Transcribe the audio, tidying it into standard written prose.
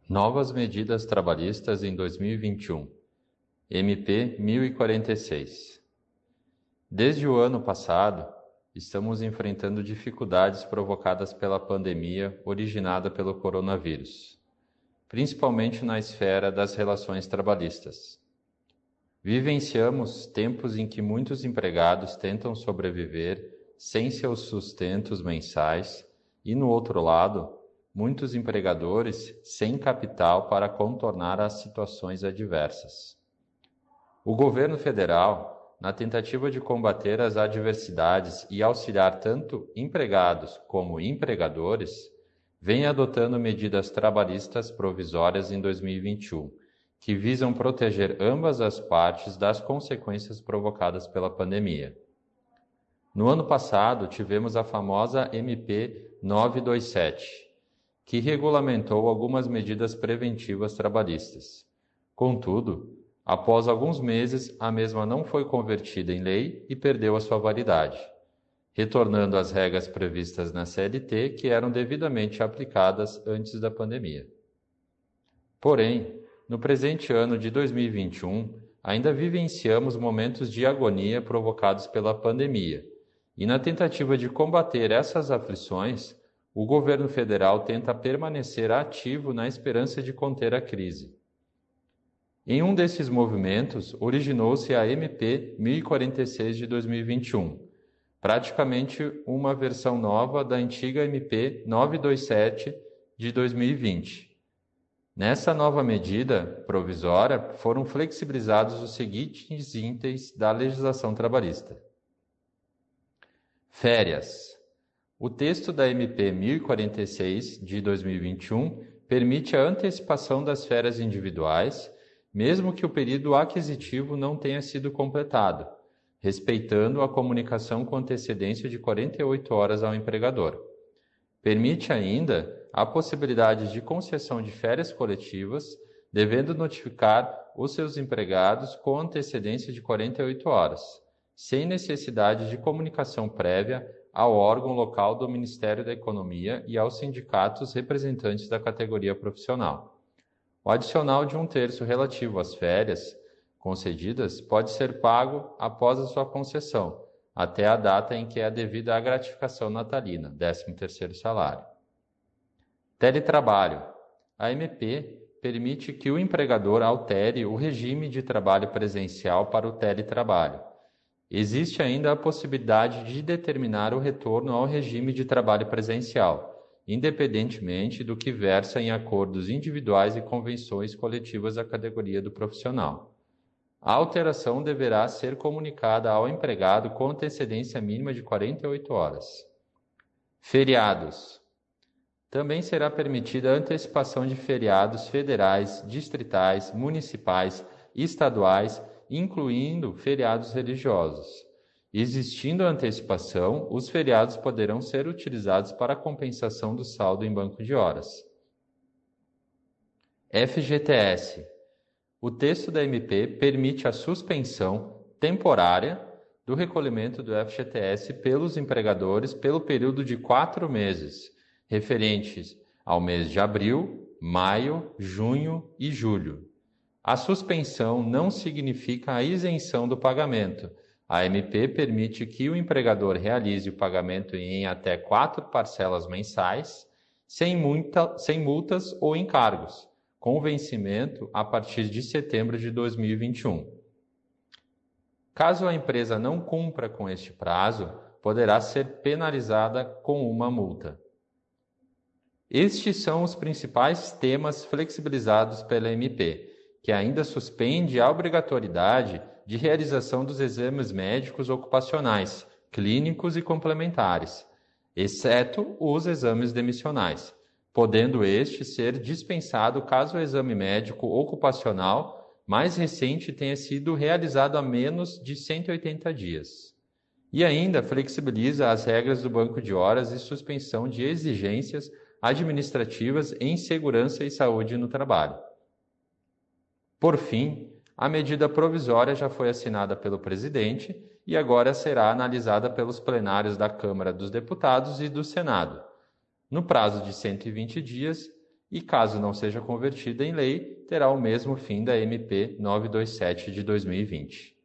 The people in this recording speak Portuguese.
Novas medidas trabalhistas em 2021. MP 1046. Desde o ano passado, estamos enfrentando dificuldades provocadas pela pandemia originada pelo coronavírus, principalmente na esfera das relações trabalhistas. Vivenciamos tempos em que muitos empregados tentam sobreviver sem seus sustentos mensais e, no outro lado, muitos empregadores sem capital para contornar as situações adversas. O governo federal, na tentativa de combater as adversidades e auxiliar tanto empregados como empregadores, vem adotando medidas trabalhistas provisórias em 2021, que visam proteger ambas as partes das consequências provocadas pela pandemia. No ano passado, tivemos a famosa MP 927, que regulamentou algumas medidas preventivas trabalhistas. Contudo, após alguns meses, a mesma não foi convertida em lei e perdeu a sua validade, retornando às regras previstas na CLT que eram devidamente aplicadas antes da pandemia. Porém, no presente ano de 2021, ainda vivenciamos momentos de agonia provocados pela pandemia, e na tentativa de combater essas aflições, o governo federal tenta permanecer ativo na esperança de conter a crise. Em um desses movimentos, originou-se a MP 1046 de 2021, praticamente uma versão nova da antiga MP 927 de 2020. Nessa nova medida provisória, foram flexibilizados os seguintes itens da legislação trabalhista. Férias. O texto da MP 1046 de 2021 permite a antecipação das férias individuais, mesmo que o período aquisitivo não tenha sido completado, respeitando a comunicação com antecedência de 48 horas ao empregador. Permite ainda a possibilidade de concessão de férias coletivas, devendo notificar os seus empregados com antecedência de 48 horas, sem necessidade de comunicação prévia ao órgão local do Ministério da Economia e aos sindicatos representantes da categoria profissional. O adicional de 1/3 relativo às férias concedidas pode ser pago após a sua concessão, até a data em que é devida a gratificação natalina, 13º salário. Teletrabalho. A MP permite que o empregador altere o regime de trabalho presencial para o teletrabalho. Existe ainda a possibilidade de determinar o retorno ao regime de trabalho presencial, independentemente do que versa em acordos individuais e convenções coletivas da categoria do profissional. A alteração deverá ser comunicada ao empregado com antecedência mínima de 48 horas. Feriados. Também será permitida a antecipação de feriados federais, distritais, municipais e estaduais, incluindo feriados religiosos. Existindo a antecipação, os feriados poderão ser utilizados para a compensação do saldo em banco de horas. FGTS. O texto da MP permite a suspensão temporária do recolhimento do FGTS pelos empregadores pelo período de 4 meses, referentes ao mês de abril, maio, junho e julho. A suspensão não significa a isenção do pagamento. A MP permite que o empregador realize o pagamento em até 4 parcelas mensais, sem multas ou encargos, com vencimento a partir de setembro de 2021. Caso a empresa não cumpra com este prazo, poderá ser penalizada com uma multa. Estes são os principais temas flexibilizados pela MP, que ainda suspende a obrigatoriedade de realização dos exames médicos ocupacionais, clínicos e complementares, exceto os exames demissionais, podendo este ser dispensado caso o exame médico ocupacional mais recente tenha sido realizado há menos de 180 dias. E ainda flexibiliza as regras do banco de horas e suspensão de exigências administrativas em segurança e saúde no trabalho. Por fim, a medida provisória já foi assinada pelo presidente e agora será analisada pelos plenários da Câmara dos Deputados e do Senado, no prazo de 120 dias, e, caso não seja convertida em lei, terá o mesmo fim da MP 927 de 2020.